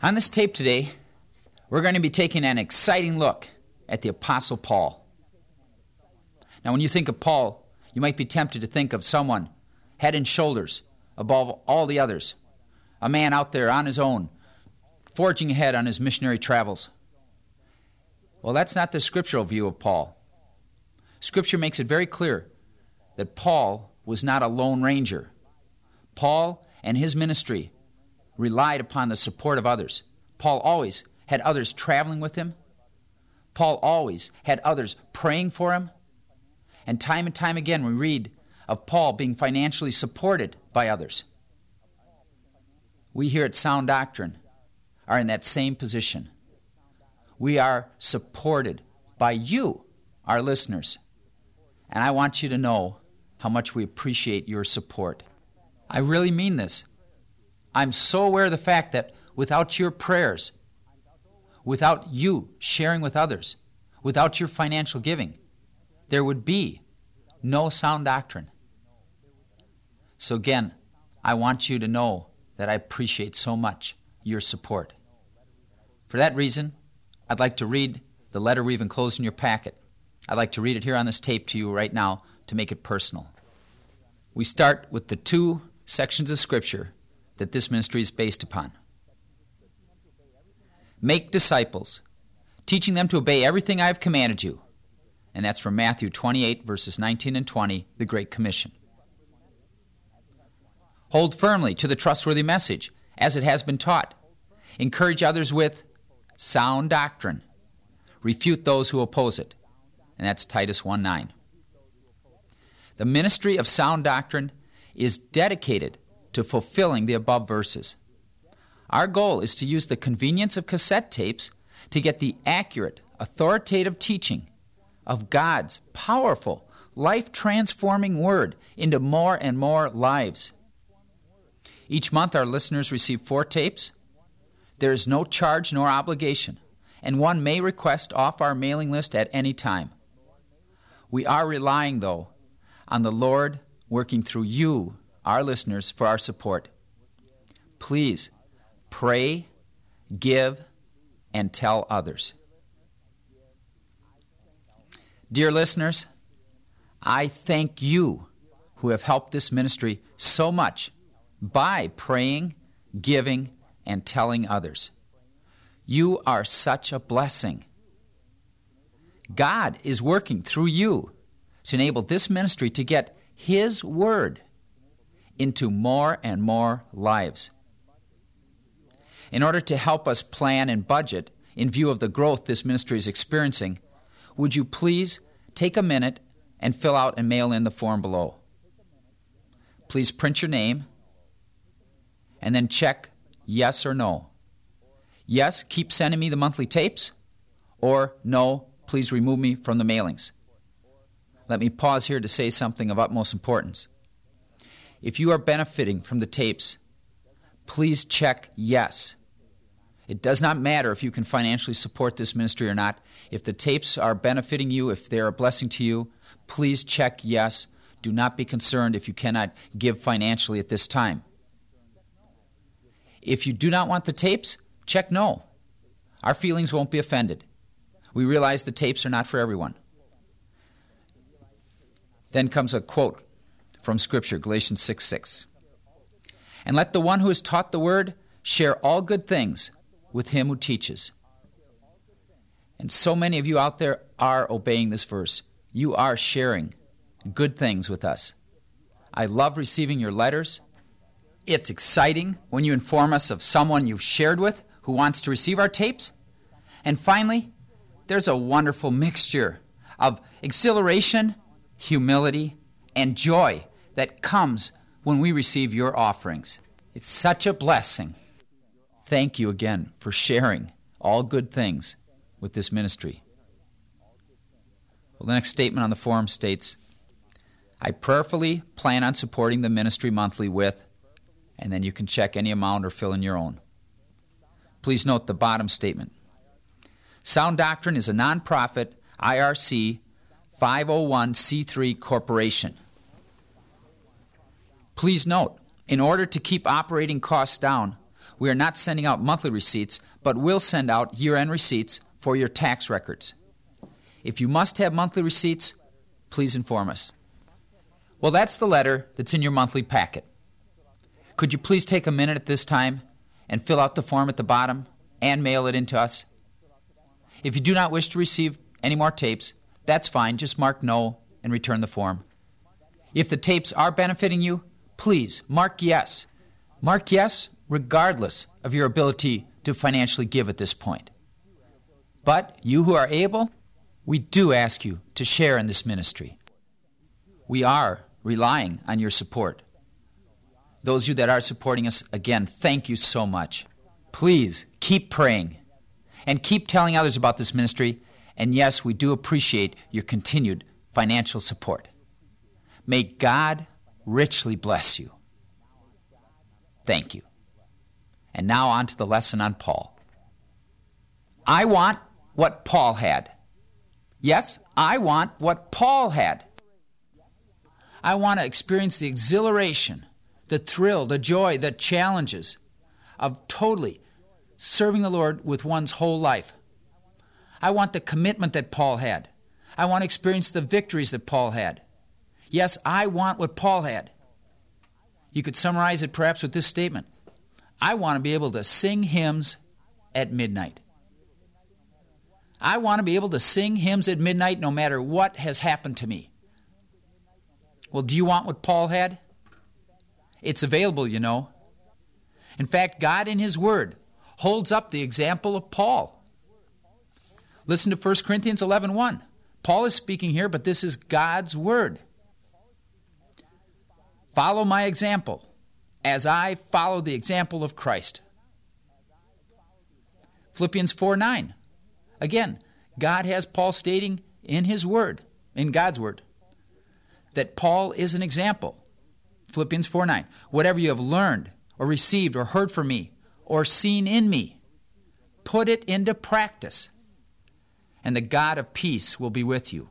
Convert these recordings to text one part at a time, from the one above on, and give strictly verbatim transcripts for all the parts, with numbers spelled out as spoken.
On this tape today, we're going to be taking an exciting look at the Apostle Paul. Now, when you think of Paul, you might be tempted to think of someone head and shoulders above all the others, a man out there on his own, forging ahead on his missionary travels. Well, that's not the scriptural view of Paul. Scripture makes it very clear that Paul was not a lone ranger. Paul and his ministry relied upon the support of others. Paul always had others traveling with him. Paul always had others praying for him. And time and time again we read of Paul being financially supported by others. We here at Sound Doctrine are in that same position. We are supported by you, our listeners. And I want you to know how much we appreciate your support. I really mean this. I'm so aware of the fact that without your prayers, without you sharing with others, without your financial giving, there would be no Sound Doctrine. So again, I want you to know that I appreciate so much your support. For that reason, I'd like to read the letter we've enclosed in your packet. I'd like to read it here on this tape to you right now to make it personal. We start with the two sections of Scripture that this ministry is based upon. Make disciples, teaching them to obey everything I have commanded you. And that's from Matthew twenty-eight, verses nineteen and twenty, the Great Commission. Hold firmly to the trustworthy message, as it has been taught. Encourage others with sound doctrine. Refute those who oppose it. And that's Titus one nine. The ministry of sound doctrine is dedicated to fulfilling the above verses. Our goal is to use the convenience of cassette tapes to get the accurate, authoritative teaching of God's powerful, life-transforming Word into more and more lives. Each month our listeners receive four tapes. There is no charge nor obligation, and one may request off our mailing list at any time. We are relying, though, on the Lord working through you, our listeners, for our support. Please pray, give, and tell others. Dear listeners, I thank you who have helped this ministry so much by praying, giving, and telling others. You are such a blessing. God is working through you to enable this ministry to get His Word into more and more lives. In order to help us plan and budget in view of the growth this ministry is experiencing, would you please take a minute and fill out and mail in the form below. Please print your name and then check yes or no. Yes, keep sending me the monthly tapes, or no, please remove me from the mailings. Let me pause here to say something of utmost importance. If you are benefiting from the tapes, please check yes. It does not matter if you can financially support this ministry or not. If the tapes are benefiting you, if they are a blessing to you, please check yes. Do not be concerned if you cannot give financially at this time. If you do not want the tapes, check no. Our feelings won't be offended. We realize the tapes are not for everyone. Then comes a quote from Scripture, Galatians six six. And let the one who is taught the word share all good things with him who teaches. And so many of you out there are obeying this verse. You are sharing good things with us. I love receiving your letters. It's exciting when you inform us of someone you've shared with who wants to receive our tapes. And finally, there's a wonderful mixture of exhilaration, humility, and joy that comes when we receive your offerings. It's such a blessing. Thank you again for sharing all good things with this ministry. Well, the next statement on the form states, I prayerfully plan on supporting the ministry monthly with, and then you can check any amount or fill in your own. Please note the bottom statement. Sound Doctrine is a nonprofit I R C five oh one c three corporation. Please note, in order to keep operating costs down, we are not sending out monthly receipts, but will send out year-end receipts for your tax records. If you must have monthly receipts, please inform us. Well, that's the letter that's in your monthly packet. Could you please take a minute at this time and fill out the form at the bottom and mail it in to us? If you do not wish to receive any more tapes, that's fine. Just mark no and return the form. If the tapes are benefiting you, please mark yes. Mark yes regardless of your ability to financially give at this point. But you who are able, we do ask you to share in this ministry. We are relying on your support. Those of you that are supporting us, again, thank you so much. Please keep praying and keep telling others about this ministry. And yes, we do appreciate your continued financial support. May God richly bless you. Thank you. And now on to the lesson on Paul. I want what Paul had. Yes, I want what Paul had. I want to experience the exhilaration, the thrill, the joy, the challenges of totally serving the Lord with one's whole life. I want the commitment that Paul had. I want to experience the victories that Paul had. Yes, I want what Paul had. You could summarize it perhaps with this statement. I want to be able to sing hymns at midnight. I want to be able to sing hymns at midnight no matter what has happened to me. Well, do you want what Paul had? It's available, you know. In fact, God in His Word holds up the example of Paul. Listen to First Corinthians eleven one. Paul is speaking here, but this is God's Word. Follow my example as I follow the example of Christ. Philippians four nine. Again, God has Paul stating in His Word, in God's Word, that Paul is an example. Philippians four nine. Whatever you have learned or received or heard from me or seen in me, put it into practice, and the God of peace will be with you.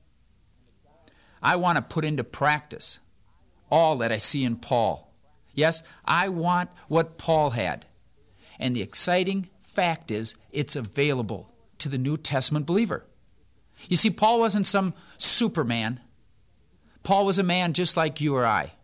I want to put into practice all that I see in Paul. Yes, I want what Paul had. And the exciting fact is it's available to the New Testament believer. You see, Paul wasn't some superman. Paul was a man just like you or I.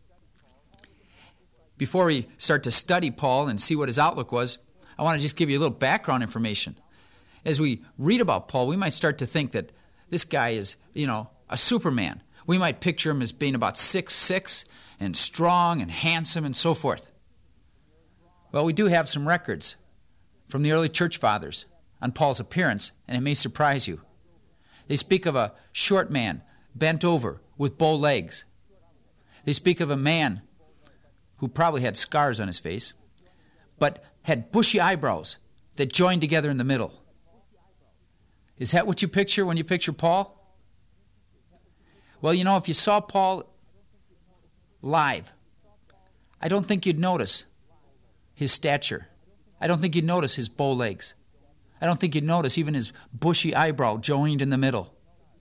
Before we start to study Paul and see what his outlook was, I want to just give you a little background information. As we read about Paul, we might start to think that this guy is, you know, a superman. We might picture him as being about six foot six and strong and handsome and so forth. Well, we do have some records from the early church fathers on Paul's appearance, and it may surprise you. They speak of a short man bent over with bow legs. They speak of a man who probably had scars on his face, but had bushy eyebrows that joined together in the middle. Is that what you picture when you picture Paul? Well, you know, if you saw Paul live, I don't think you'd notice his stature. I don't think you'd notice his bow legs. I don't think you'd notice even his bushy eyebrow joined in the middle.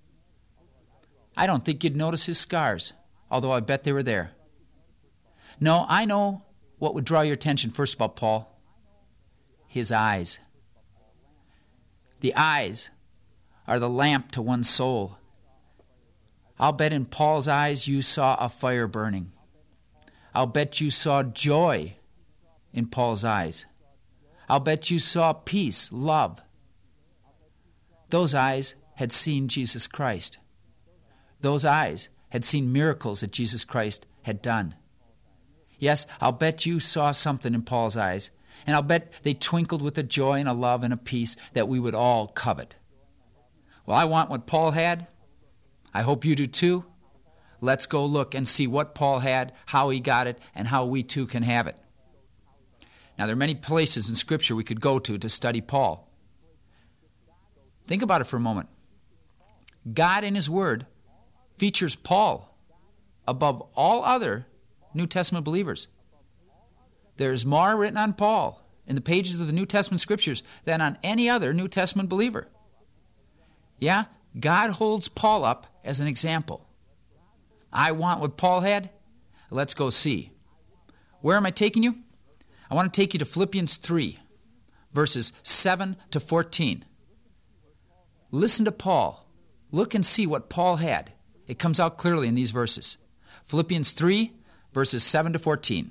I don't think you'd notice his scars, although I bet they were there. No, I know what would draw your attention first about Paul. His eyes. The eyes are the lamp to one's soul. I'll bet in Paul's eyes you saw a fire burning. I'll bet you saw joy in Paul's eyes. I'll bet you saw peace, love. Those eyes had seen Jesus Christ. Those eyes had seen miracles that Jesus Christ had done. Yes, I'll bet you saw something in Paul's eyes, and I'll bet they twinkled with a joy and a love and a peace that we would all covet. Well, I want what Paul had. I hope you do too. Let's go look and see what Paul had, how he got it, and how we too can have it. Now, there are many places in Scripture we could go to to study Paul. Think about it for a moment. God in His Word features Paul above all other New Testament believers. There's more written on Paul in the pages of the New Testament Scriptures than on any other New Testament believer. Yeah, God holds Paul up as an example. I want what Paul had. Let's go see. Where am I taking you? I want to take you to Philippians three, verses seven to fourteen. Listen to Paul. Look and see what Paul had. It comes out clearly in these verses. Philippians three, verses seven to fourteen.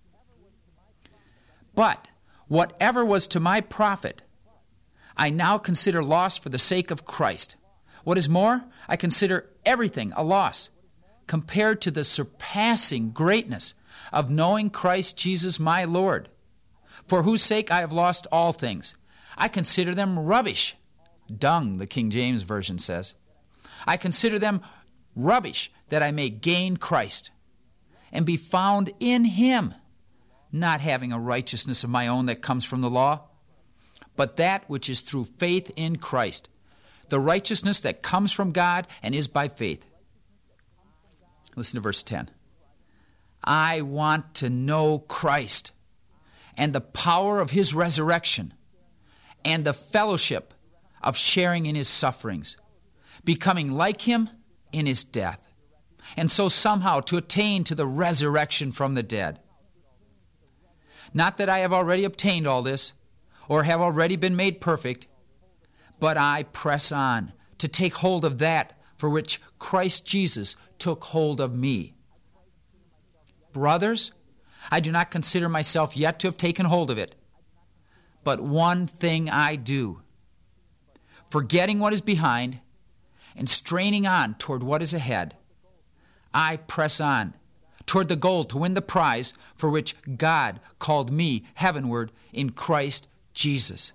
But whatever was to my profit, I now consider loss for the sake of Christ. What is more, I consider everything a loss compared to the surpassing greatness of knowing Christ Jesus my Lord, for whose sake I have lost all things. I consider them rubbish. Dung, the King James Version says. I consider them rubbish that I may gain Christ and be found in him, not having a righteousness of my own that comes from the law, but that which is through faith in Christ, the righteousness that comes from God and is by faith. Listen to verse ten. I want to know Christ and the power of his resurrection and the fellowship of sharing in his sufferings, becoming like him in his death, and so somehow to attain to the resurrection from the dead. Not that I have already obtained all this, or have already been made perfect, but I press on to take hold of that for which Christ Jesus took hold of me. Brothers, I do not consider myself yet to have taken hold of it, but one thing I do, forgetting what is behind and straining on toward what is ahead, I press on toward the goal to win the prize for which God called me heavenward in Christ Jesus.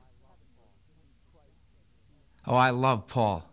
Oh, I love Paul.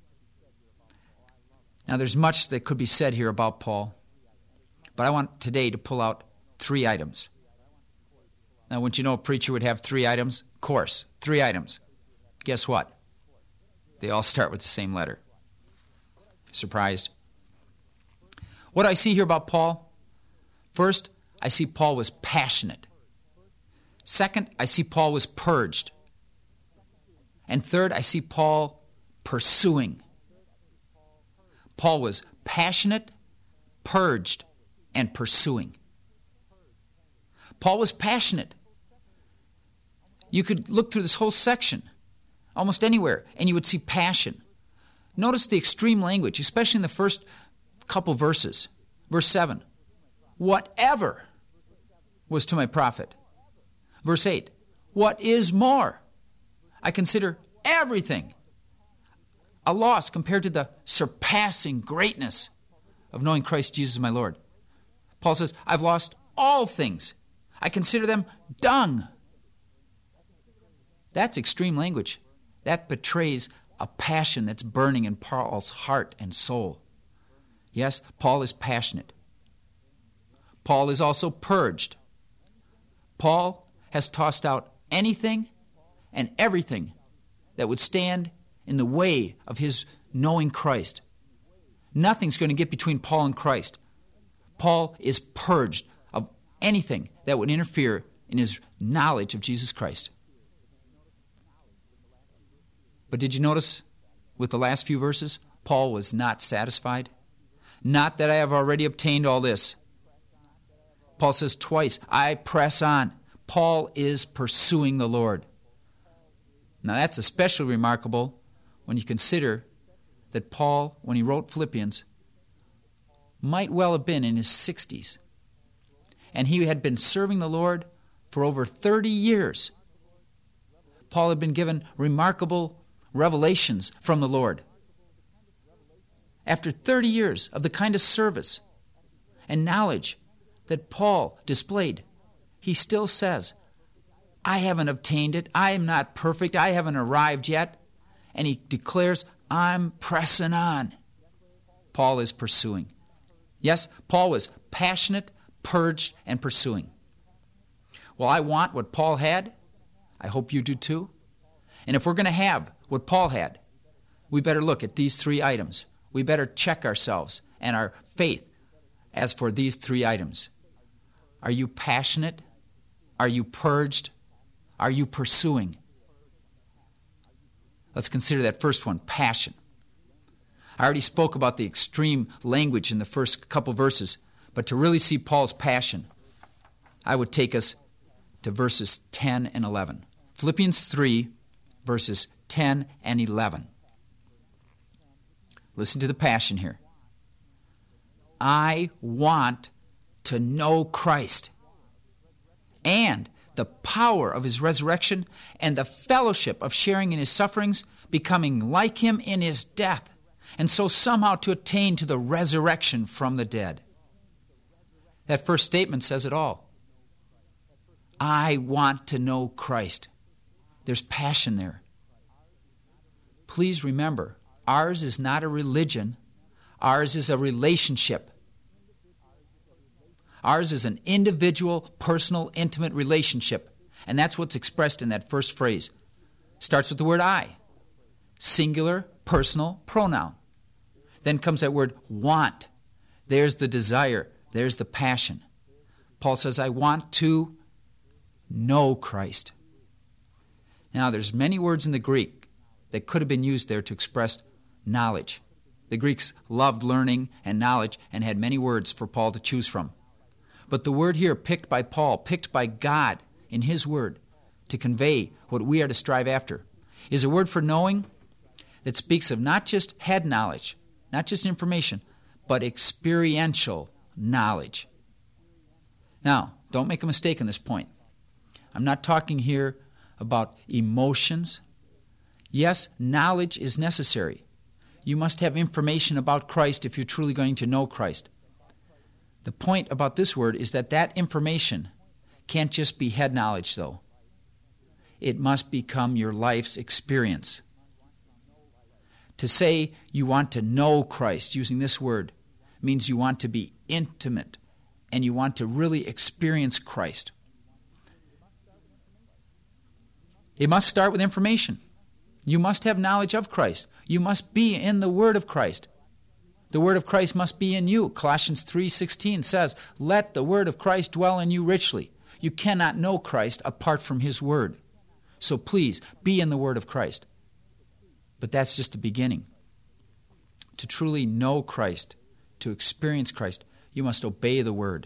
Now, there's much that could be said here about Paul, but I want today to pull out three items. Now, wouldn't you know a preacher would have three items? Of course, three items. Guess what? They all start with the same letter. Surprised? What do I see here about Paul? First, I see Paul was passionate. Second, I see Paul was purged. And third, I see Paul pursuing. Paul was passionate, purged, and pursuing. Paul was passionate. You could look through this whole section, almost anywhere, and you would see passion. Notice the extreme language, especially in the first couple verses. Verse seven, whatever was to my profit. Verse eight, what is more? I consider everything a loss compared to the surpassing greatness of knowing Christ Jesus my Lord. Paul says, I've lost all things. I consider them dung. That's extreme language. That betrays a passion that's burning in Paul's heart and soul. Yes, Paul is passionate. Paul is also purged. Paul has tossed out anything and everything that would stand in the way of his knowing Christ. Nothing's going to get between Paul and Christ. Paul is purged of anything that would interfere in his knowledge of Jesus Christ. But did you notice with the last few verses, Paul was not satisfied? Not that I have already obtained all this. Paul says twice, I press on. Paul is pursuing the Lord. Now that's especially remarkable when you consider that Paul, when he wrote Philippians, might well have been in his sixties. And he had been serving the Lord for over thirty years. Paul had been given remarkable revelations from the Lord. After thirty years of the kind of service and knowledge that Paul displayed, he still says, I haven't obtained it. I am not perfect. I haven't arrived yet. And he declares, I'm pressing on. Paul is pursuing. Yes, Paul was passionate, purged, and pursuing. Well, I want what Paul had. I hope you do too. And if we're going to have what Paul had, we better look at these three items. We better check ourselves and our faith as for these three items. Are you passionate? Are you purged? Are you pursuing? Let's consider that first one, passion. I already spoke about the extreme language in the first couple verses, but to really see Paul's passion, I would take us to verses ten and eleven. Philippians three, verses ten and eleven. Listen to the passion here. I want to know Christ and the power of his resurrection and the fellowship of sharing in his sufferings, becoming like him in his death, and so somehow to attain to the resurrection from the dead. That first statement says it all. I want to know Christ. There's passion there. Please remember, ours is not a religion. Ours is a relationship. Ours is an individual, personal, intimate relationship. And that's what's expressed in that first phrase. Starts with the word I. Singular, personal, pronoun. Then comes that word want. There's the desire. There's the passion. Paul says, I want to know Christ. Now, there's many words in the Greek that could have been used there to express knowledge. The Greeks loved learning and knowledge and had many words for Paul to choose from. But the word here picked by Paul, picked by God in his word to convey what we are to strive after, is a word for knowing that speaks of not just head knowledge, not just information, but experiential knowledge. Now, don't make a mistake on this point. I'm not talking here about emotions. Yes, knowledge is necessary. You must have information about Christ if you're truly going to know Christ. The point about this word is that that information can't just be head knowledge, though. It must become your life's experience. To say you want to know Christ, using this word, means you want to be intimate and you want to really experience Christ. It must start with information. You must have knowledge of Christ. You must be in the Word of Christ. The Word of Christ must be in you. Colossians three sixteen says, let the Word of Christ dwell in you richly. You cannot know Christ apart from His Word. So please, be in the Word of Christ. But that's just the beginning. To truly know Christ, to experience Christ, you must obey the Word.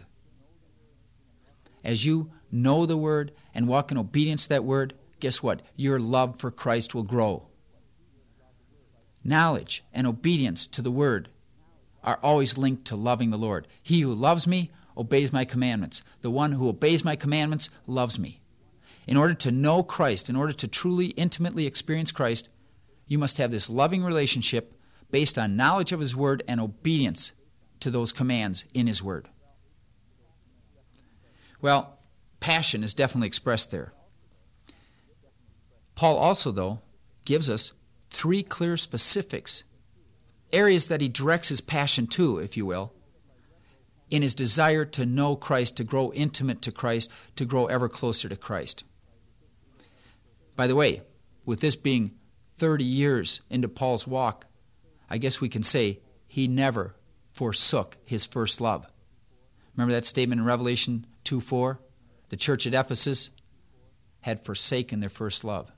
As you know the Word and walk in obedience to that Word, guess what? Your love for Christ will grow. Knowledge and obedience to the Word are always linked to loving the Lord. He who loves me obeys my commandments. The one who obeys my commandments loves me. In order to know Christ, in order to truly, intimately experience Christ, you must have this loving relationship based on knowledge of His Word and obedience to those commands in His Word. Well, passion is definitely expressed there. Paul also, though, gives us three clear specifics, areas that he directs his passion to, if you will, in his desire to know Christ, to grow intimate to Christ, to grow ever closer to Christ. By the way, with this being thirty years into Paul's walk, I guess we can say he never forsook his first love. Remember that statement in Revelation two four? The church at Ephesus had forsaken their first love.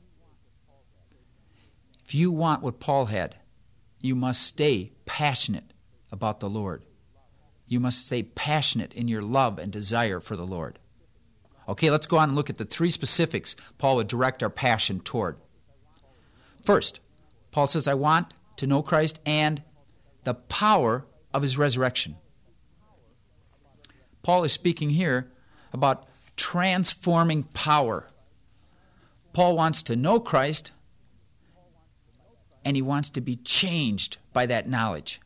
If you want what Paul had, you must stay passionate about the Lord. You must stay passionate in your love and desire for the Lord. Okay, let's go on and look at the three specifics Paul would direct our passion toward. First, Paul says, I want to know Christ and the power of His resurrection. Paul is speaking here about transforming power. Paul wants to know Christ, and he wants to be changed by that knowledge.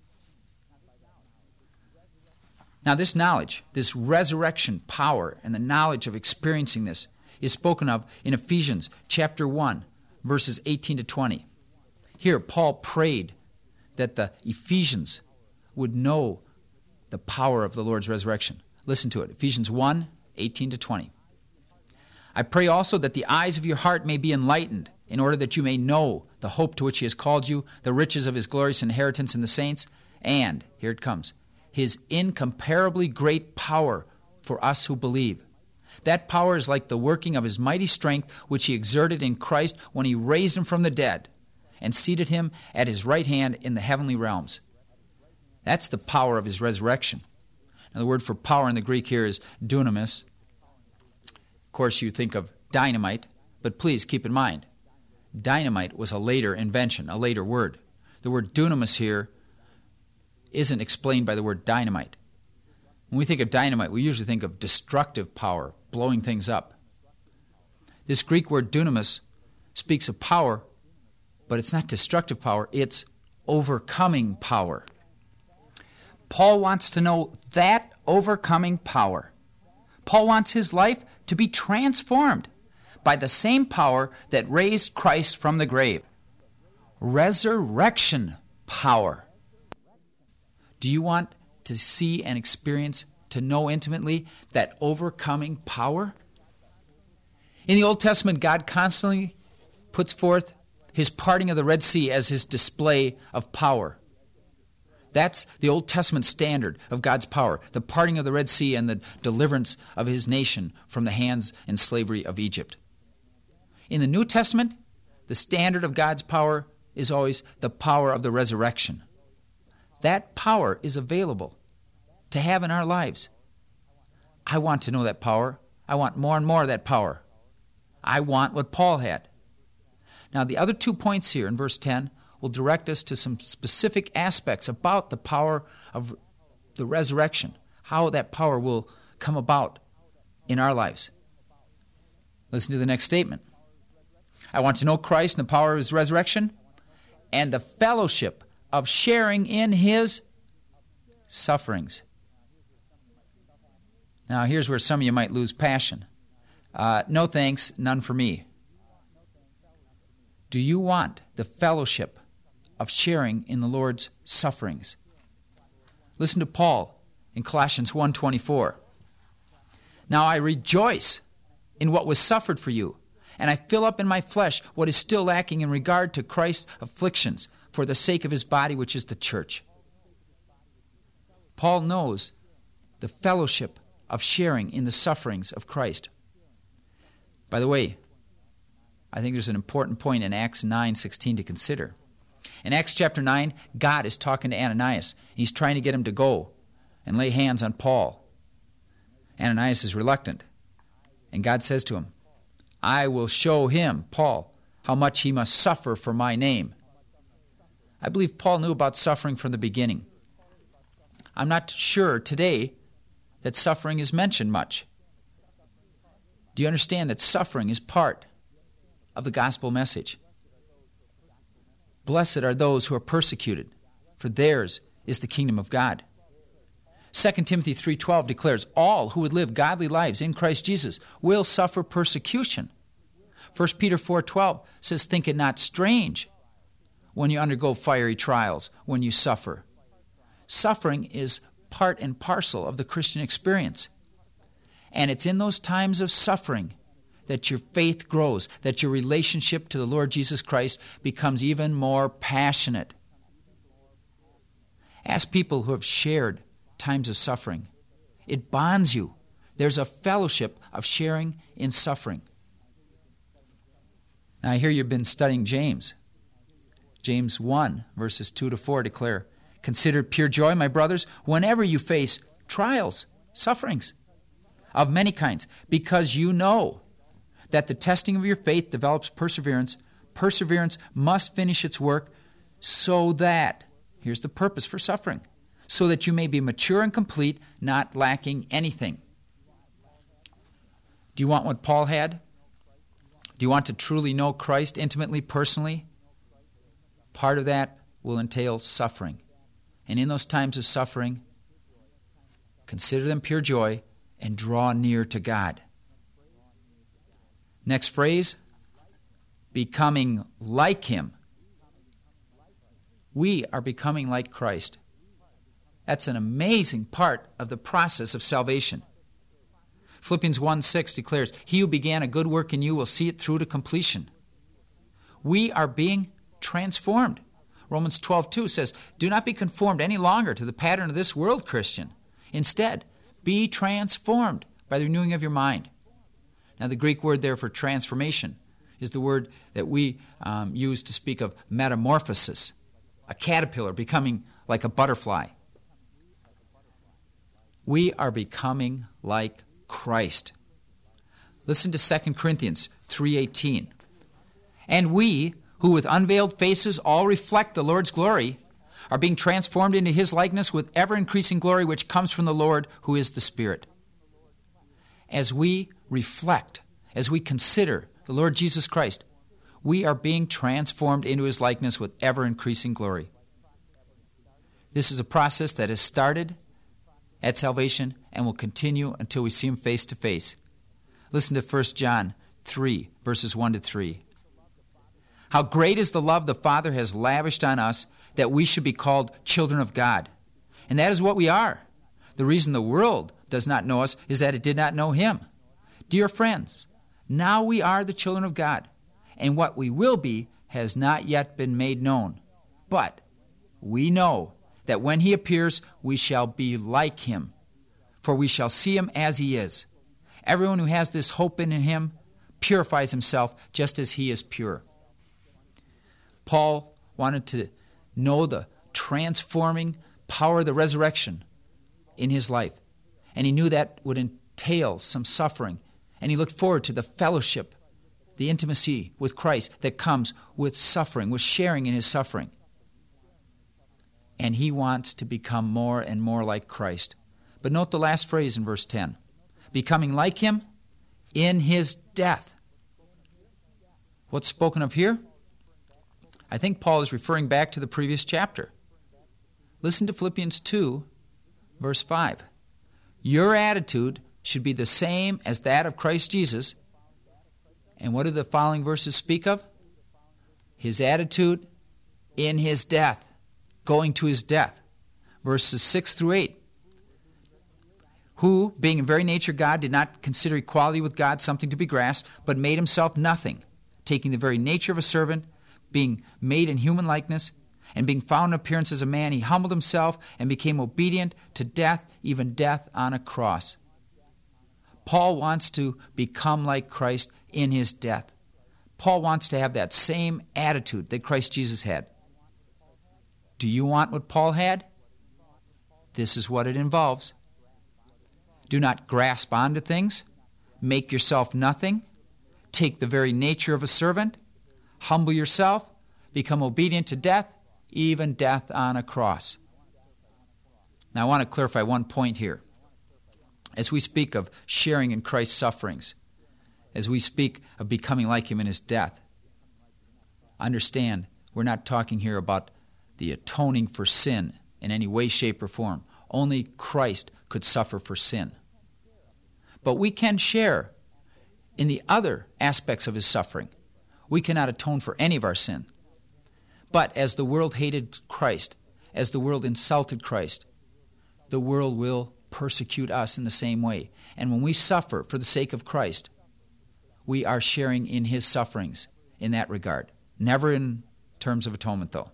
Now, this knowledge, this resurrection power, and the knowledge of experiencing this is spoken of in Ephesians chapter one, verses eighteen to twenty. Here, Paul prayed that the Ephesians would know the power of the Lord's resurrection. Listen to it, Ephesians one, eighteen to twenty. I pray also that the eyes of your heart may be enlightened, in order that you may know the hope to which He has called you, the riches of His glorious inheritance in the saints, and, here it comes, His incomparably great power for us who believe. That power is like the working of His mighty strength, which He exerted in Christ when He raised Him from the dead and seated Him at His right hand in the heavenly realms. That's the power of His resurrection. Now, the word for power in the Greek here is dunamis. course, you think of dynamite, but please keep in mind, dynamite was a later invention, a later word. The word dunamis here isn't explained by the word dynamite. When we think of dynamite, we usually think of destructive power, blowing things up. This Greek word dunamis speaks of power, but it's not destructive power, it's overcoming power. Paul wants to know that overcoming power. Paul wants his life to be transformed by the same power that raised Christ from the grave. Resurrection power. Do you want to see and experience, to know intimately, that overcoming power? In the Old Testament, God constantly puts forth his parting of the Red Sea as his display of power. That's the Old Testament standard of God's power, the parting of the Red Sea and the deliverance of his nation from the hands and slavery of Egypt. In the New Testament, the standard of God's power is always the power of the resurrection. That power is available to have in our lives. I want to know that power. I want more and more of that power. I want what Paul had. Now, the other two points here in verse ten will direct us to some specific aspects about the power of the resurrection, how that power will come about in our lives. Listen to the next statement. I want to know Christ and the power of his resurrection and the fellowship of sharing in his sufferings. Now, here's where some of you might lose passion. Uh, no thanks, none for me. Do you want the fellowship of sharing in the Lord's sufferings? Listen to Paul in Colossians one twenty-four. Now I rejoice in what was suffered for you, and I fill up in my flesh what is still lacking in regard to Christ's afflictions for the sake of his body, which is the church. Paul knows the fellowship of sharing in the sufferings of Christ. By the way, I think there's an important point in Acts nine sixteen to consider. In Acts chapter nine, God is talking to Ananias. He's trying to get him to go and lay hands on Paul. Ananias is reluctant. And God says to him, I will show him, Paul, how much he must suffer for my name. I believe Paul knew about suffering from the beginning. I'm not sure today that suffering is mentioned much. Do you understand that suffering is part of the gospel message? Blessed are those who are persecuted, for theirs is the kingdom of God. Second Timothy three twelve declares, all who would live godly lives in Christ Jesus will suffer persecution. First Peter four twelve says, think it not strange when you undergo fiery trials, when you suffer. Suffering is part and parcel of the Christian experience. And it's in those times of suffering that your faith grows, that your relationship to the Lord Jesus Christ becomes even more passionate. Ask people who have shared times of suffering. It bonds you. There's a fellowship of sharing in suffering. Now, I hear you've been studying James. James one, verses two to four declare, consider it pure joy, my brothers, whenever you face trials, sufferings of many kinds, because you know that the testing of your faith develops perseverance. Perseverance must finish its work so that, here's the purpose for suffering, so that you may be mature and complete, not lacking anything. Do you want what Paul had? Do you want to truly know Christ intimately, personally? Part of that will entail suffering. And in those times of suffering, consider them pure joy and draw near to God. Next phrase, becoming like him. We are becoming like Christ. That's an amazing part of the process of salvation. Philippians one six declares, he who began a good work in you will see it through to completion. We are being transformed. Romans twelve two says, do not be conformed any longer to the pattern of this world, Christian. Instead, be transformed by the renewing of your mind. Now, the Greek word there for transformation is the word that we um, use to speak of metamorphosis, a caterpillar becoming like a butterfly. We are becoming like Christ. Listen to Second Corinthians three eighteen. And we, who with unveiled faces all reflect the Lord's glory, are being transformed into his likeness with ever-increasing glory which comes from the Lord, who is the Spirit. As we reflect, as we consider the Lord Jesus Christ, we are being transformed into his likeness with ever-increasing glory. This is a process that has started at salvation and will continue until we see him face to face. Listen to First John three, verses one to three. How great is the love the Father has lavished on us, that we should be called children of God. And that is what we are. The reason the world does not know us is that it did not know him. Dear friends, now we are the children of God, and what we will be has not yet been made known. But we know that when he appears, we shall be like him, for we shall see him as he is. Everyone who has this hope in him purifies himself just as he is pure. Paul wanted to know the transforming power of the resurrection in his life. And he knew that would entail some suffering. And he looked forward to the fellowship, the intimacy with Christ that comes with suffering, with sharing in his suffering. And he wants to become more and more like Christ. But note the last phrase in verse ten. Becoming like him in his death. What's spoken of here? I think Paul is referring back to the previous chapter. Listen to Philippians two, verse five. Your attitude should be the same as that of Christ Jesus. And what do the following verses speak of? His attitude in his death, going to his death. Verses six through eight. Who, being in very nature God, did not consider equality with God something to be grasped, but made himself nothing, taking the very nature of a servant, being made in human likeness, and being found in appearance as a man, he humbled himself and became obedient to death, even death on a cross. Paul wants to become like Christ in his death. Paul wants to have that same attitude that Christ Jesus had. Do you want what Paul had? This is what it involves. Do not grasp onto things. Make yourself nothing. Take the very nature of a servant. Humble yourself, become obedient to death, even death on a cross. Now I want to clarify one point here. As we speak of sharing in Christ's sufferings, as we speak of becoming like him in his death, understand we're not talking here about the atoning for sin in any way, shape, or form. Only Christ could suffer for sin. But we can share in the other aspects of his suffering. We cannot atone for any of our sin. But as the world hated Christ, as the world insulted Christ, the world will persecute us in the same way. And when we suffer for the sake of Christ, we are sharing in his sufferings in that regard. Never in terms of atonement, though.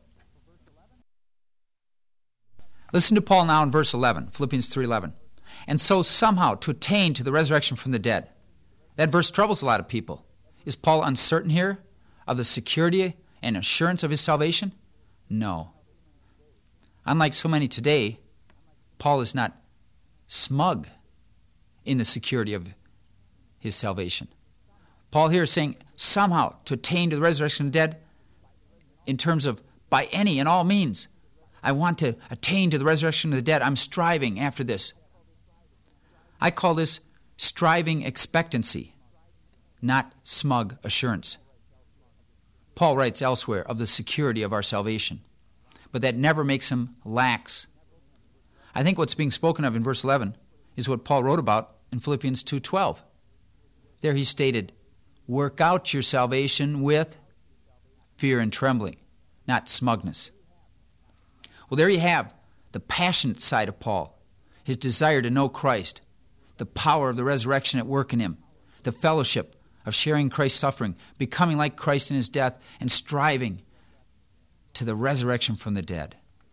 Listen to Paul now in verse eleven, Philippians three eleven. And so somehow to attain to the resurrection from the dead. That verse troubles a lot of people. Is Paul uncertain here of the security and assurance of his salvation? No. Unlike so many today, Paul is not smug in the security of his salvation. Paul here is saying somehow to attain to the resurrection of the dead in terms of by any and all means. I want to attain to the resurrection of the dead. I'm striving after this. I call this striving expectancy, not smug assurance. Paul writes elsewhere of the security of our salvation, but that never makes him lax. I think what's being spoken of in verse eleven is what Paul wrote about in Philippians two twelve. There he stated, work out your salvation with fear and trembling, not smugness. Well, there you have the passionate side of Paul, his desire to know Christ, the power of the resurrection at work in him, the fellowship of sharing Christ's suffering, becoming like Christ in his death, and striving to the resurrection from the dead.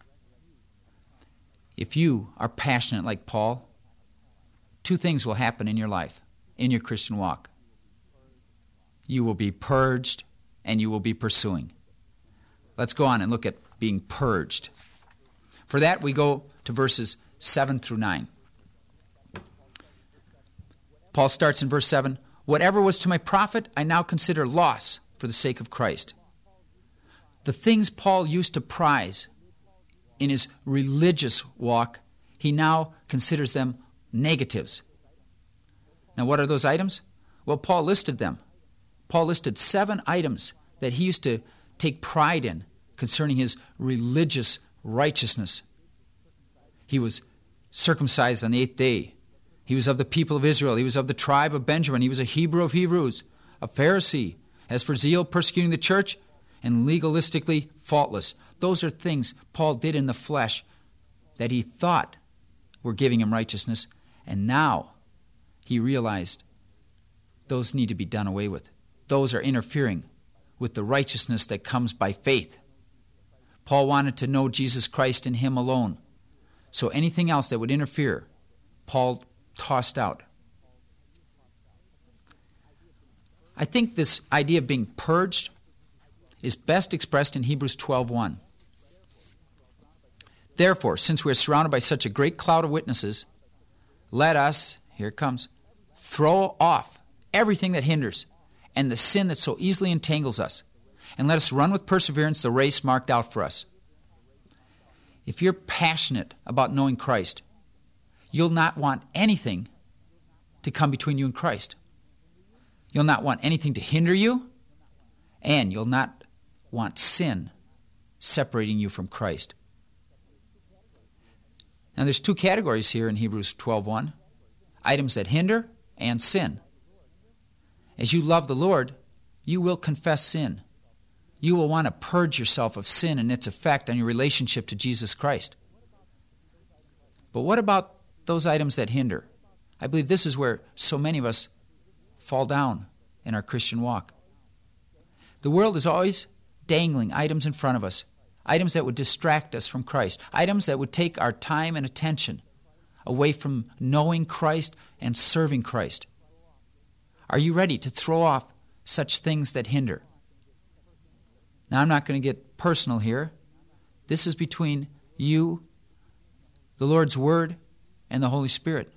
If you are passionate like Paul, two things will happen in your life, in your Christian walk. You will be purged and you will be pursuing. Let's go on and look at being purged. For that, we go to verses seven through nine. Paul starts in verse seven, Whatever was to my profit, I now consider loss for the sake of Christ. The things Paul used to prize in his religious walk, he now considers them negatives. Now, what are those items? Well, Paul listed them. Paul listed seven items that he used to take pride in concerning his religious righteousness. He was circumcised on the eighth day. He was of the people of Israel. He was of the tribe of Benjamin. He was a Hebrew of Hebrews, a Pharisee. As for zeal, persecuting the church, and legalistically faultless. Those are things Paul did in the flesh that he thought were giving him righteousness, and now he realized those need to be done away with. Those are interfering with the righteousness that comes by faith. Paul wanted to know Jesus Christ and him alone. So anything else that would interfere, Paul tossed out. I think this idea of being purged is best expressed in Hebrews twelve one. Therefore, since we are surrounded by such a great cloud of witnesses, let us, here it comes, throw off everything that hinders and the sin that so easily entangles us, and let us run with perseverance the race marked out for us. If you're passionate about knowing Christ, you'll not want anything to come between you and Christ. You'll not want anything to hinder you, and you'll not want sin separating you from Christ. Now there's two categories here in Hebrews twelve one, items that hinder and sin. As you love the Lord, you will confess sin. You will want to purge yourself of sin and its effect on your relationship to Jesus Christ. But what about those items that hinder? I believe this is where so many of us fall down in our Christian walk. The world is always dangling items in front of us, items that would distract us from Christ, items that would take our time and attention away from knowing Christ and serving Christ. Are you ready to throw off such things that hinder? Now, I'm not going to get personal here. This is between you, the Lord's Word, and the Holy Spirit.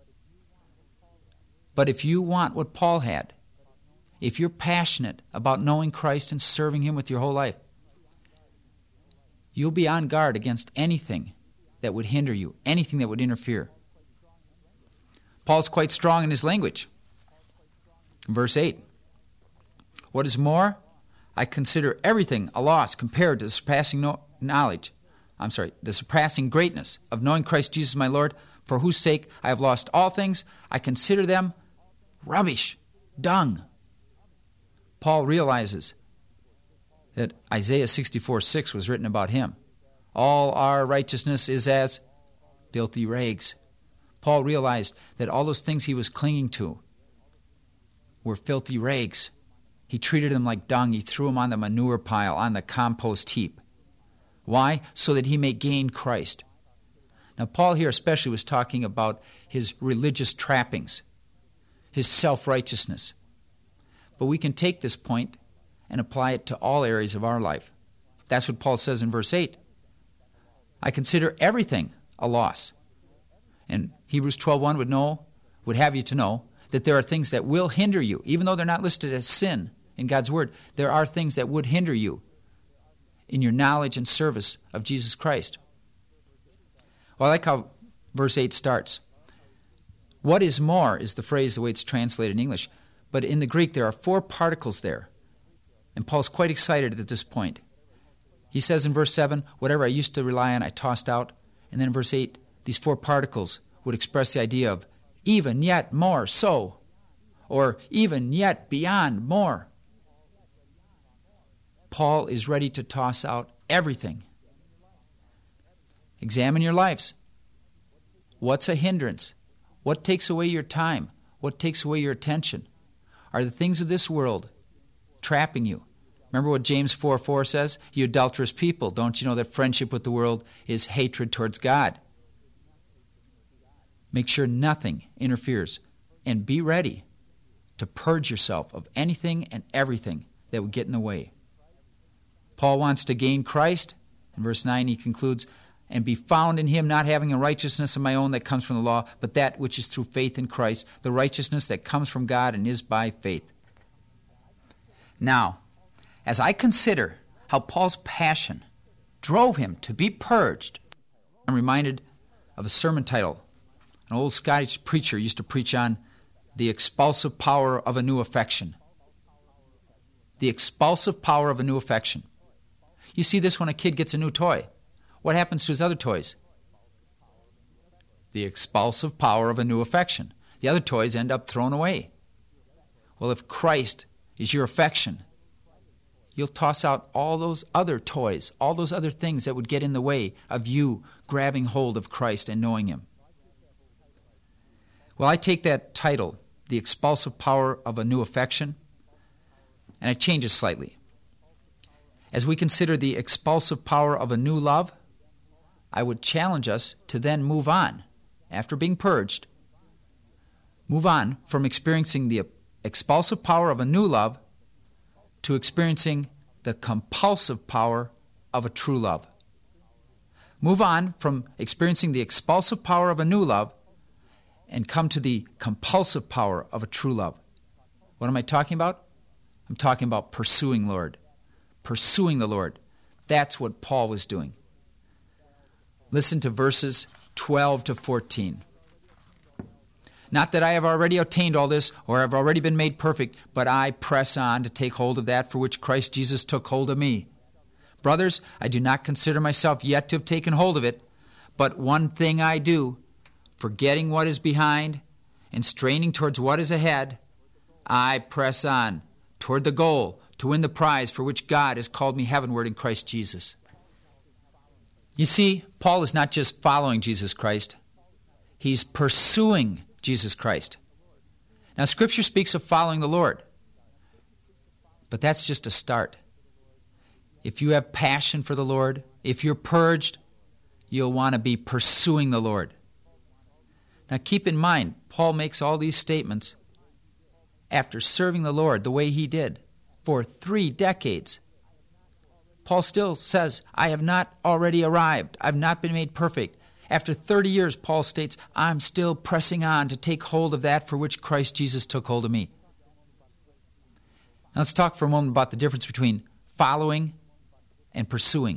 But if you want what Paul had, if you're passionate about knowing Christ and serving Him with your whole life, you'll be on guard against anything that would hinder you, anything that would interfere. Paul's quite strong in his language. Verse eight, what is more, I consider everything a loss compared to the surpassing no- knowledge, I'm sorry, the surpassing greatness of knowing Christ Jesus my Lord, for whose sake I have lost all things. I consider them rubbish, dung. Paul realizes that Isaiah sixty-four six was written about him. All our righteousness is as filthy rags. Paul realized that all those things he was clinging to were filthy rags. He treated them like dung. He threw them on the manure pile, on the compost heap. Why? So that he may gain Christ. Now, Paul here especially was talking about his religious trappings, his self-righteousness. But we can take this point and apply it to all areas of our life. That's what Paul says in verse eight. I consider everything a loss. And Hebrews twelve one would know, would have you to know, that there are things that will hinder you. Even though they're not listed as sin in God's Word, there are things that would hinder you in your knowledge and service of Jesus Christ. Well, I like how verse eight starts. What is more is the phrase, the way it's translated in English. But in the Greek, there are four particles there. And Paul's quite excited at this point. He says in verse seven, whatever I used to rely on, I tossed out. And then in verse eight, these four particles would express the idea of even yet more so, or even yet beyond more. Paul is ready to toss out everything. Examine your lives. What's a hindrance? What takes away your time? What takes away your attention? Are the things of this world trapping you? Remember what James four four says? You adulterous people, don't you know that friendship with the world is hatred towards God? Make sure nothing interferes, and be ready to purge yourself of anything and everything that would get in the way. Paul wants to gain Christ. In verse nine he concludes, and be found in him, not having a righteousness of my own that comes from the law, but that which is through faith in Christ, the righteousness that comes from God and is by faith. Now, as I consider how Paul's passion drove him to be purged, I'm reminded of a sermon title an old Scottish preacher used to preach on: the expulsive power of a new affection. The expulsive power of a new affection. You see this when a kid gets a new toy. What happens to his other toys? The expulsive power of a new affection. The other toys end up thrown away. Well, if Christ is your affection, you'll toss out all those other toys, all those other things that would get in the way of you grabbing hold of Christ and knowing him. Well, I take that title, The Expulsive Power of a New Affection, and I change it slightly. As we consider the expulsive power of a new love, I would challenge us to then move on, after being purged, move on from experiencing the expulsive power of a new love to experiencing the compulsive power of a true love. Move on from experiencing the expulsive power of a new love and come to the compulsive power of a true love. What am I talking about? I'm talking about pursuing Lord. Pursuing the Lord. That's what Paul was doing. Listen to verses twelve to fourteen. Not that I have already obtained all this, or have already been made perfect, but I press on to take hold of that for which Christ Jesus took hold of me. Brothers, I do not consider myself yet to have taken hold of it, but one thing I do, forgetting what is behind and straining towards what is ahead, I press on toward the goal to win the prize for which God has called me heavenward in Christ Jesus. You see, Paul is not just following Jesus Christ. He's pursuing Jesus Christ. Now, Scripture speaks of following the Lord, but that's just a start. If you have passion for the Lord, if you're purged, you'll want to be pursuing the Lord. Now, keep in mind, Paul makes all these statements after serving the Lord the way he did for three decades. Paul still says, I have not already arrived. I've not been made perfect. After thirty years, Paul states, I'm still pressing on to take hold of that for which Christ Jesus took hold of me. Now let's talk for a moment about the difference between following and pursuing.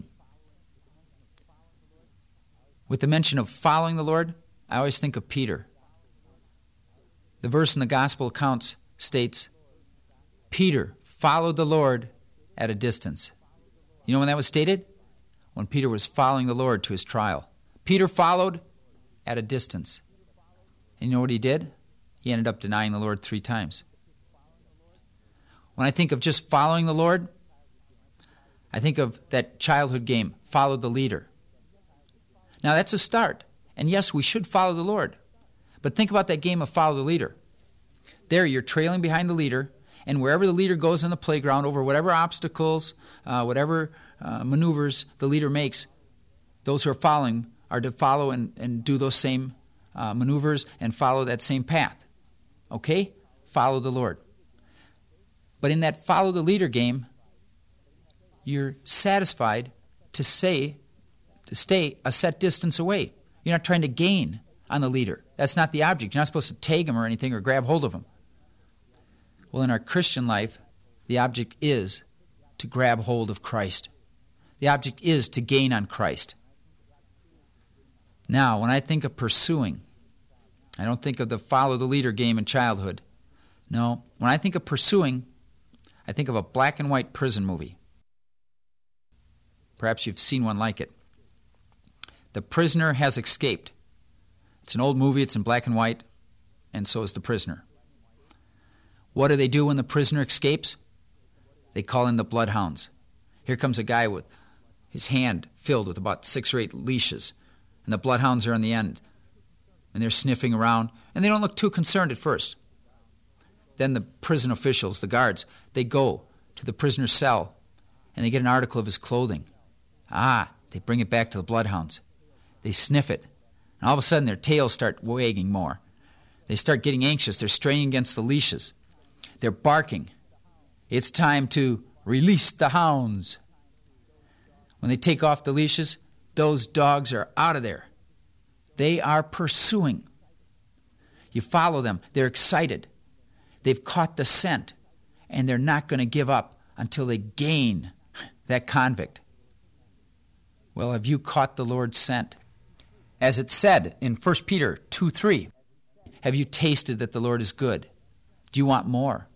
With the mention of following the Lord, I always think of Peter. The verse in the gospel accounts states, Peter followed the Lord at a distance. You know when that was stated? When Peter was following the Lord to his trial. Peter followed at a distance. And you know what he did? He ended up denying the Lord three times. When I think of just following the Lord, I think of that childhood game, Follow the Leader. Now that's a start. And yes, we should follow the Lord. But think about that game of Follow the Leader. There you're trailing behind the leader, and wherever the leader goes on the playground, over whatever obstacles, uh, whatever uh, maneuvers the leader makes, those who are following are to follow and, and do those same uh, maneuvers and follow that same path. Okay? Follow the Lord. But in that follow the leader game, you're satisfied to say, to stay a set distance away. You're not trying to gain on the leader. That's not the object. You're not supposed to tag him or anything or grab hold of him. Well, in our Christian life, the object is to grab hold of Christ. The object is to gain on Christ. Now, when I think of pursuing, I don't think of the follow the leader game in childhood. No, when I think of pursuing, I think of a black and white prison movie. Perhaps you've seen one like it. The prisoner has escaped. It's an old movie, it's in black and white, and so is the prisoner. What do they do when the prisoner escapes? They call in the bloodhounds. Here comes a guy with his hand filled with about six or eight leashes, and the bloodhounds are on the end, and they're sniffing around, and they don't look too concerned at first. Then the prison officials, the guards, they go to the prisoner's cell, and they get an article of his clothing. Ah, they bring it back to the bloodhounds. They sniff it, and all of a sudden their tails start wagging more. They start getting anxious. They're straining against the leashes. They're barking. It's time to release the hounds. When they take off the leashes, those dogs are out of there. They are pursuing. You follow them. They're excited. They've caught the scent, and they're not going to give up until they gain that convict. Well, have you caught the Lord's scent? As it said in First Peter two three, have you tasted that the Lord is good? Do you want more?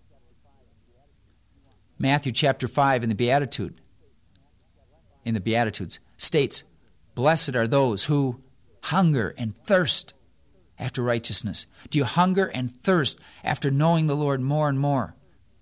Matthew chapter five in the Beatitude, in the Beatitudes states, blessed are those who hunger and thirst after righteousness. Do you hunger and thirst after knowing the Lord more and more?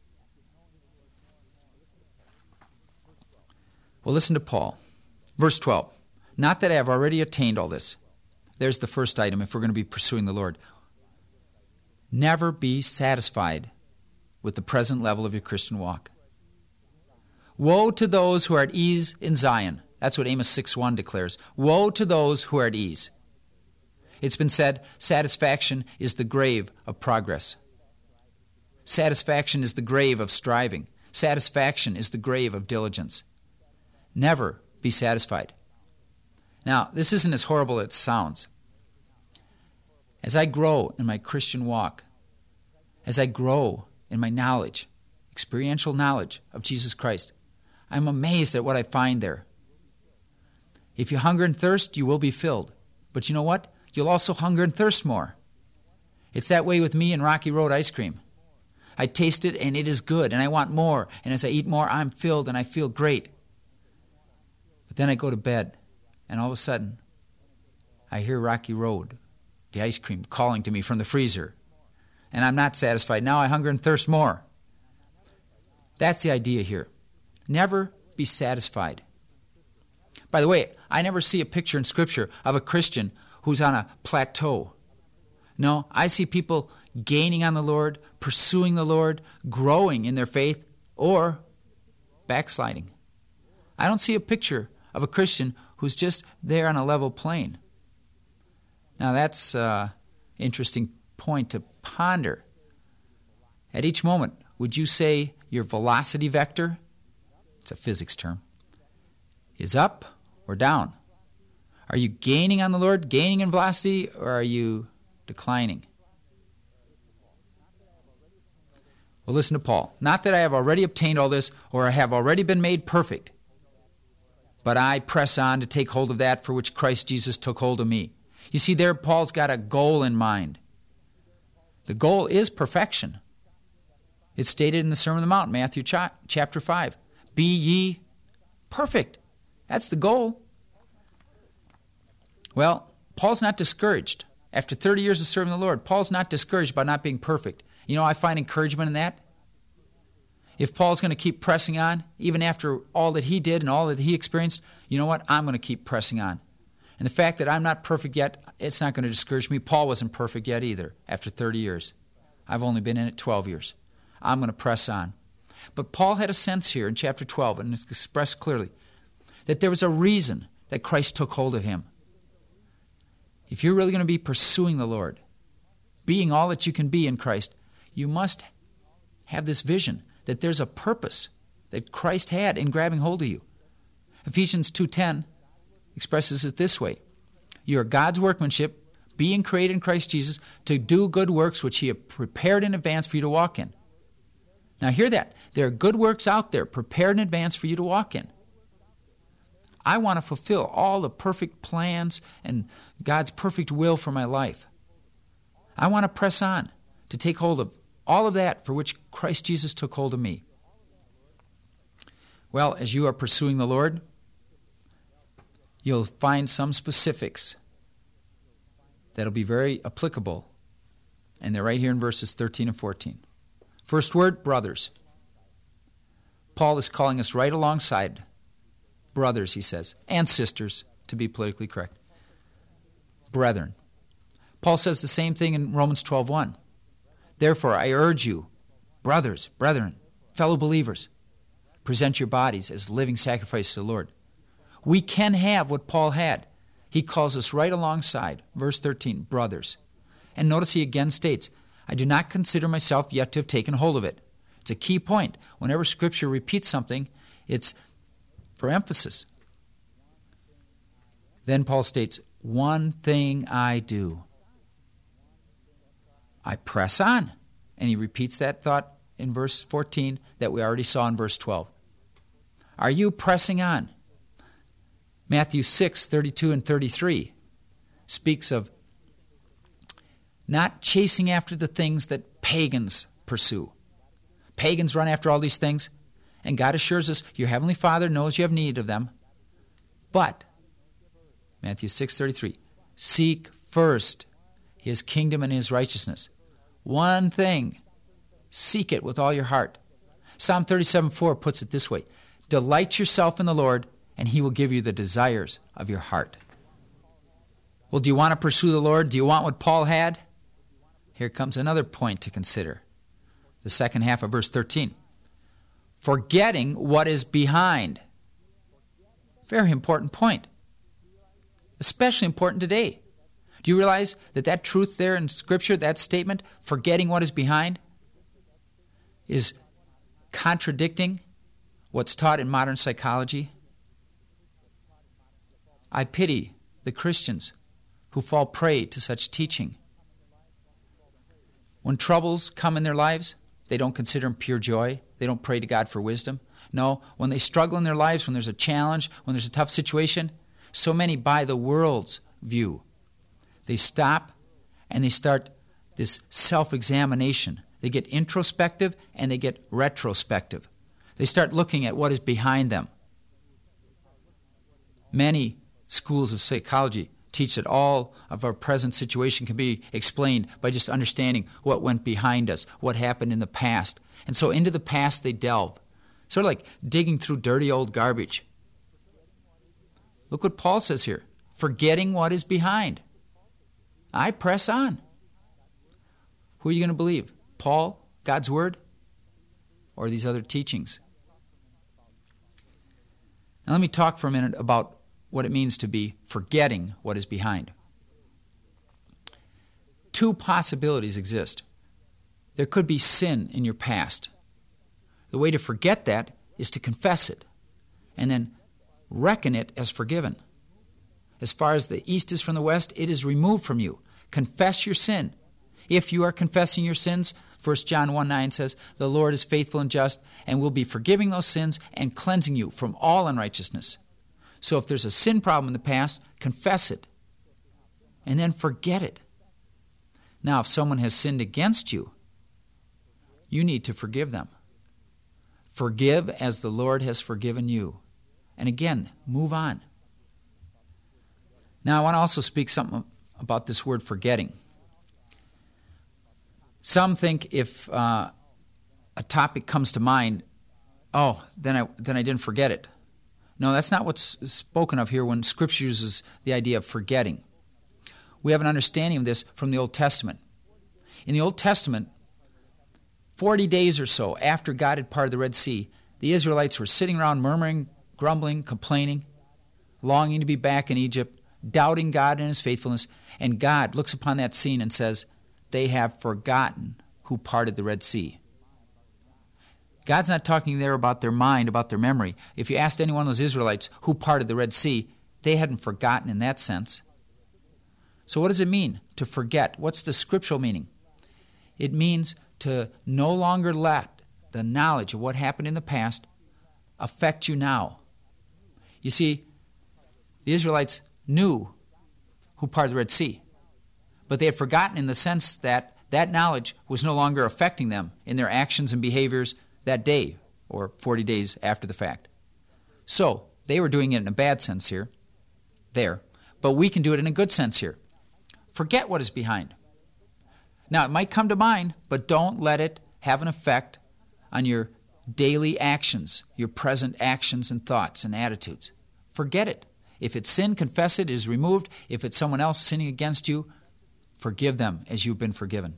Well, listen to Paul. Verse twelve. Not that I have already attained all this. There's the first item if we're going to be pursuing the Lord. Never be satisfied with the present level of your Christian walk. Woe to those who are at ease in Zion. That's what Amos six one declares. Woe to those who are at ease. It's been said, satisfaction is the grave of progress. Satisfaction is the grave of striving. Satisfaction is the grave of diligence. Never be satisfied. Now, this isn't as horrible as it sounds. As I grow in my Christian walk, as I grow in my knowledge, experiential knowledge of Jesus Christ, I'm amazed at what I find there. If you hunger and thirst, you will be filled. But you know what? You'll also hunger and thirst more. It's that way with me and Rocky Road ice cream. I taste it and it is good and I want more. And as I eat more, I'm filled and I feel great. But then I go to bed and all of a sudden, I hear Rocky Road, the ice cream, calling to me from the freezer. And I'm not satisfied. Now I hunger and thirst more. That's the idea here. Never be satisfied. By the way, I never see a picture in Scripture of a Christian who's on a plateau. No, I see people gaining on the Lord, pursuing the Lord, growing in their faith, or backsliding. I don't see a picture of a Christian who's just there on a level plane. Now that's an interesting point to ponder. At each moment, would you say your velocity vector, it's a physics term, is up or down? Are you gaining on the Lord, gaining in velocity, or are you declining? Well, listen to Paul. Not that I have already obtained all this, or I have already been made perfect, but I press on to take hold of that for which Christ Jesus took hold of me. You see, there Paul's got a goal in mind. The goal is perfection. It's stated in the Sermon on the Mount, Matthew chapter five. Be ye perfect. That's the goal. Well, Paul's not discouraged. After thirty years of serving the Lord, Paul's not discouraged by not being perfect. You know, I find encouragement in that. If Paul's going to keep pressing on, even after all that he did and all that he experienced, you know what? I'm going to keep pressing on. And the fact that I'm not perfect yet, it's not going to discourage me. Paul wasn't perfect yet either after thirty years. I've only been in it twelve years. I'm going to press on. But Paul had a sense here in chapter twelve, and it's expressed clearly, that there was a reason that Christ took hold of him. If you're really going to be pursuing the Lord, being all that you can be in Christ, you must have this vision that there's a purpose that Christ had in grabbing hold of you. Ephesians two ten expresses it this way. You are God's workmanship, being created in Christ Jesus to do good works which he had prepared in advance for you to walk in. Now hear that. There are good works out there prepared in advance for you to walk in. I want to fulfill all the perfect plans and God's perfect will for my life. I want to press on to take hold of all of that for which Christ Jesus took hold of me. Well, as you are pursuing the Lord, you'll find some specifics that'll be very applicable, and they're right here in verses thirteen and fourteen. First word, brothers. Paul is calling us right alongside. Brothers, he says, and sisters, to be politically correct. Brethren. Paul says the same thing in Romans twelve one. Therefore, I urge you, brothers, brethren, fellow believers, present your bodies as living sacrifices to the Lord. We can have what Paul had. He calls us right alongside. Verse thirteen, brothers. And notice he again states, I do not consider myself yet to have taken hold of it. It's a key point. Whenever Scripture repeats something, it's for emphasis. Then Paul states, one thing I do. I press on. And he repeats that thought in verse fourteen that we already saw in verse twelve. Are you pressing on? Matthew six, thirty-two and thirty-three speaks of not chasing after the things that pagans pursue. Pagans run after all these things, and God assures us your heavenly Father knows you have need of them. But, Matthew six, thirty-three, seek first his kingdom and his righteousness. One thing, seek it with all your heart. Psalm thirty-seven, four puts it this way, delight yourself in the Lord, and he will give you the desires of your heart. Well, do you want to pursue the Lord? Do you want what Paul had? Here comes another point to consider. The second half of verse thirteen. Forgetting what is behind. Very important point. Especially important today. Do you realize that that truth there in Scripture, that statement, forgetting what is behind, is contradicting what's taught in modern psychology? I pity the Christians who fall prey to such teaching. When troubles come in their lives, they don't consider them pure joy. They don't pray to God for wisdom. No, when they struggle in their lives, when there's a challenge, when there's a tough situation, so many by the world's view, they stop and they start this self-examination. They get introspective and they get retrospective. They start looking at what is behind them. Many schools of psychology teach that all of our present situation can be explained by just understanding what went behind us, what happened in the past. And so into the past they delve, sort of like digging through dirty old garbage. Look what Paul says here, forgetting what is behind. I press on. Who are you going to believe? Paul, God's Word, or these other teachings? Now let me talk for a minute about what it means to be forgetting what is behind. Two possibilities exist. There could be sin in your past. The way to forget that is to confess it and then reckon it as forgiven. As far as the east is from the west, it is removed from you. Confess your sin. If you are confessing your sins, First John one nine says, the Lord is faithful and just and will be forgiving those sins and cleansing you from all unrighteousness. So if there's a sin problem in the past, confess it and then forget it. Now, if someone has sinned against you, you need to forgive them. Forgive as the Lord has forgiven you. And again, move on. Now, I want to also speak something about this word forgetting. Some think if uh, a topic comes to mind, oh, then I then I didn't forget it. No, that's not what's spoken of here when Scripture uses the idea of forgetting. We have an understanding of this from the Old Testament. In the Old Testament, forty days or so after God had parted the Red Sea, the Israelites were sitting around murmuring, grumbling, complaining, longing to be back in Egypt, doubting God and His faithfulness, and God looks upon that scene and says, they have forgotten who parted the Red Sea. God's not talking there about their mind, about their memory. If you asked any one of those Israelites who parted the Red Sea, they hadn't forgotten in that sense. So what does it mean to forget? What's the scriptural meaning? It means to no longer let the knowledge of what happened in the past affect you now. You see, the Israelites knew who parted the Red Sea, but they had forgotten in the sense that that knowledge was no longer affecting them in their actions and behaviors that day or forty days after the fact. So they were doing it in a bad sense here, there, but we can do it in a good sense here. Forget what is behind. Now, it might come to mind, but don't let it have an effect on your daily actions, your present actions and thoughts and attitudes. Forget it. If it's sin, confess it, it is removed. If it's someone else sinning against you, forgive them as you've been forgiven.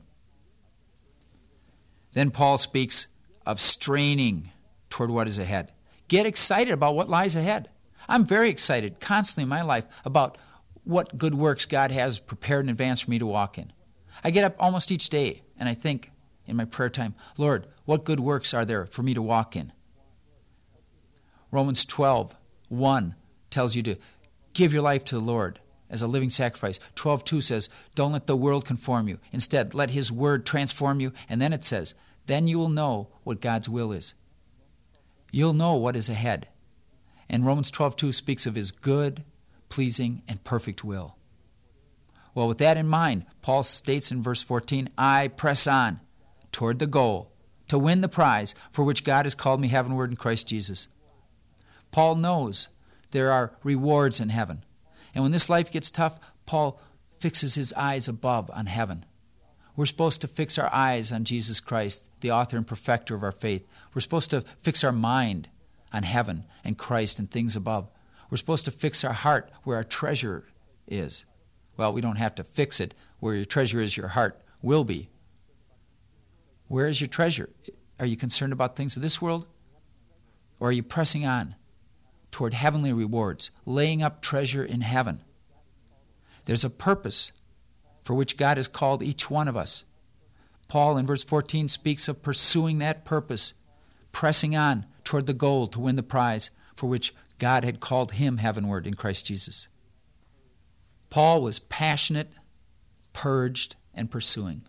Then Paul speaks of straining toward what is ahead. Get excited about what lies ahead. I'm very excited constantly in my life about what good works God has prepared in advance for me to walk in. I get up almost each day and I think in my prayer time, Lord, what good works are there for me to walk in? Romans twelve one tells you to Give your life to the Lord as a living sacrifice. twelve two says, don't let the world conform you. Instead, let his word transform you. And then it says, then you will know what God's will is. You'll know what is ahead. And Romans twelve two speaks of his good, pleasing, and perfect will. Well, with that in mind, Paul states in verse fourteen, I press on toward the goal to win the prize for which God has called me heavenward in Christ Jesus. Paul knows there are rewards in heaven. And when this life gets tough, Paul fixes his eyes above on heaven. We're supposed to fix our eyes on Jesus Christ, the author and perfecter of our faith. We're supposed to fix our mind on heaven and Christ and things above. We're supposed to fix our heart where our treasure is. Well, we don't have to fix it. Where your treasure is, your heart will be. Where is your treasure? Are you concerned about things of this world? Or are you pressing on toward heavenly rewards, laying up treasure in heaven? There's a purpose for which God has called each one of us. Paul in verse fourteen speaks of pursuing that purpose, pressing on toward the goal to win the prize for which God had called him heavenward in Christ Jesus. Paul was passionate, purged, and pursuing.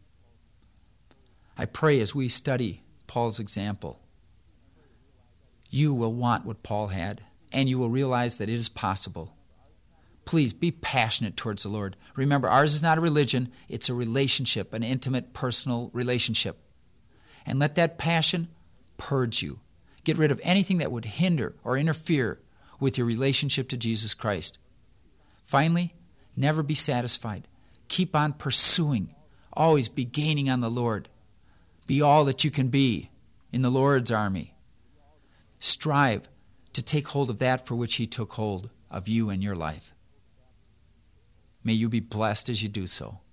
I pray as we study Paul's example, you will want what Paul had, and you will realize that it is possible. Please be passionate towards the Lord. Remember, ours is not a religion, it's a relationship, an intimate, personal relationship. And let that passion purge you. Get rid of anything that would hinder or interfere with your relationship to Jesus Christ. Finally, never be satisfied. Keep on pursuing. Always be gaining on the Lord. Be all that you can be in the Lord's army. Strive to take hold of that for which he took hold of you and your life. May you be blessed as you do so.